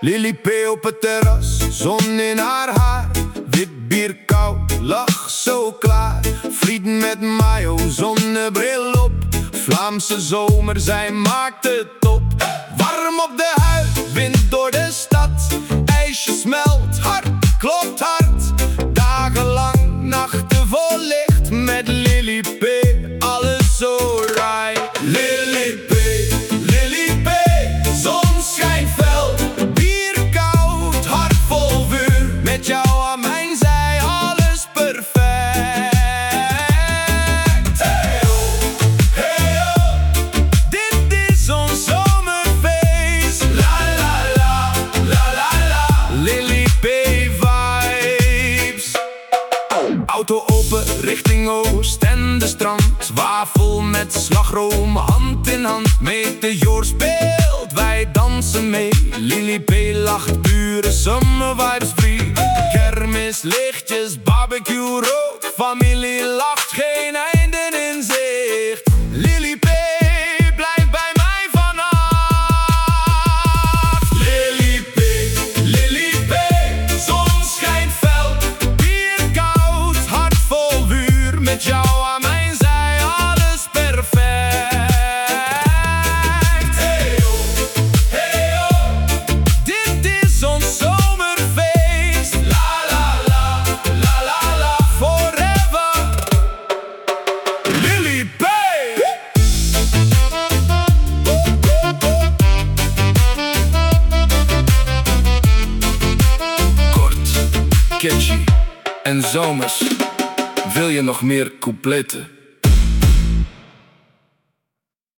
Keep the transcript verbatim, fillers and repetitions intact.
Lily P op het terras, zon in haar haar. Wit bier koud, lach zo klaar. Frieten met mayo, zonnebril op. Vlaamse zomer, zij maakt het top. Warm op de huid, wind door de stad. IJsje smelt, hart klopt hard. Dagenlang, nachten vol licht. Met Lily P, alles zo right. Lily P, Lily P, zon schijnt fel. Bier koud, hart vol vuur. Met jou aan mijn zij, alles perfect. Hey oh, hey oh, dit is ons zomerfeest. La la la, la la la, Lily P vibes. Auto open, richting oost en de strand. Wafel met slagroom, hand in hand. Meteor speelt, wij dansen mee. Lily P lacht, pure summer vibes free. Kermis, lichtjes, barbecue rood. Familie lacht, geen einde in zicht. Lily P blijft bij mij vannacht. Lily P, Lily P, zon schijnt fel. Bier koud, hart vol vuur. Met jou aan mijn zij, alles perfect. Hey oh, hey oh, dit is ons zomerfeest. La la la, la la la, forever. Lily P. Kort, catchy en zomers. Wil je nog meer coupletten?